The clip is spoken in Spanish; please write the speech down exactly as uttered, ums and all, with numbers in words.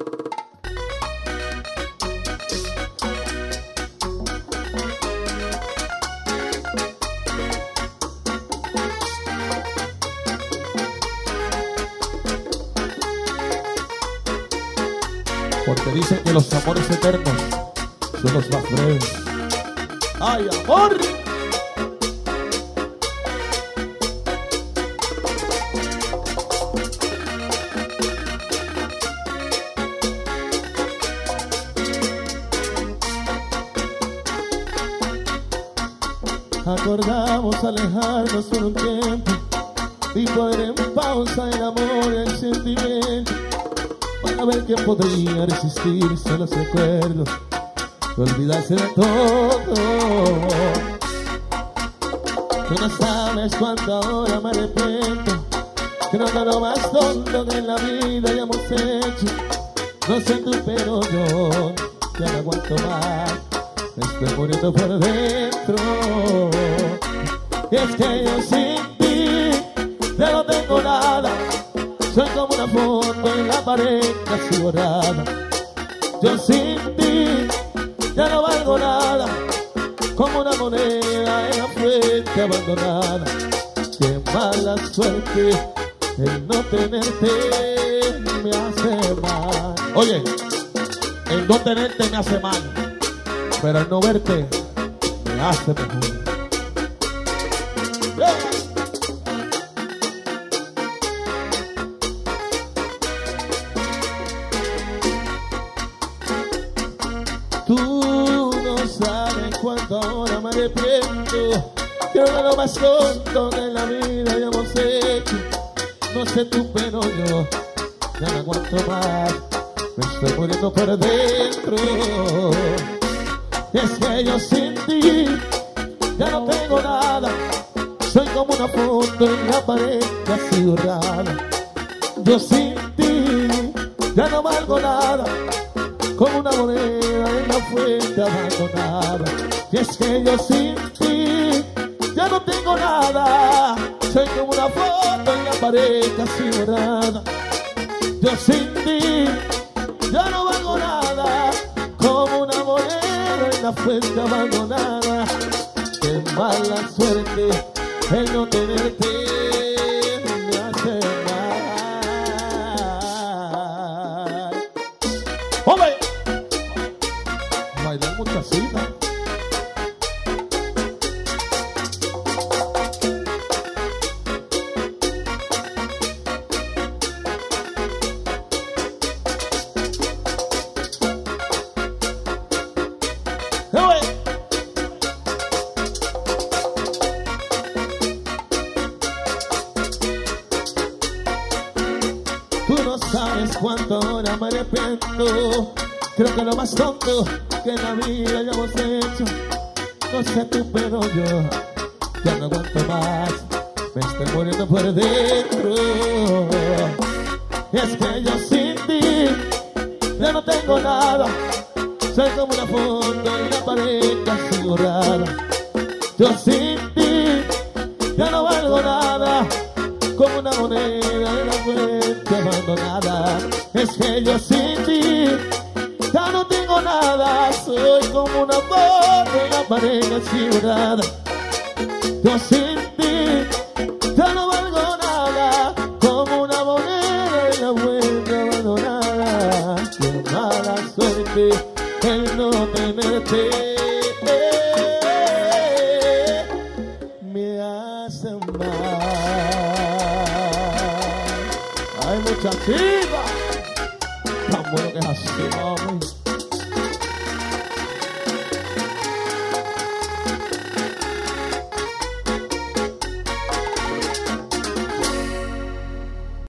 Porque dicen que los amores eternos son los más breves. ¡Ay, amor! Acordamos alejarnos por un tiempo y poner en pausa el amor y el sentimiento, para ver quién podría resistirse a los recuerdos y olvidarse de todo. Tú no sabes cuánto ahora me arrepiento, creo que lo más tonto que en la vida hayamos hecho. No sé tú, pero yo ya no aguanto más, me estoy muriendo por dentro. Y es que yo sin ti ya no tengo nada, soy como una foto en la pared casi borrada. Yo sin ti ya no valgo nada, como una moneda en la fuente abandonada. Qué mala suerte el no tenerte me hace mal. Oye, el no tenerte me hace mal, pero el no verte me hace mejor. ¡Yeah! Tú no sabes cuánto ahora me arrepiento, creo que lo más tonto que en la vida hayamos hecho. No sé tú, pero yo ya no aguanto más, me estoy muriendo por dentro. Y es que yo sin ti ya no tengo nada, soy como una foto en la pared casi borrada. Yo sin ti ya no valgo nada, como una moneda en la fuente abandonada. Y es que yo sin ti ya no tengo nada, soy como una foto en la pared casi borrada. Yo sin ti ya no valgo nada, como una moneda en la fuente abandonada. Qué mala suerte el no tenerte me hace mal. ¡Hombre! Bailar muchachita. Tú no sabes cuánto ahora me arrepiento, creo que lo más tonto que en la vida hayamos hecho. No sé tú, pero yo ya no aguanto más, me estoy muriendo por dentro. Y es que yo sin ti ya no tengo nada, soy como una foto en la pared casi borrada. Yo sin ti ya no valgo nada, como una moneda en la fuente abandonada. Es que yo sin ti ya no tengo nada, soy como una foto en la pared casi borrada. Yo sin ti ya no valgo nada, como una moneda en la fuente abandonada. Qué mala suerte el no tenerte me hace mal. Ay, muchachita, tan bueno que es así, mami.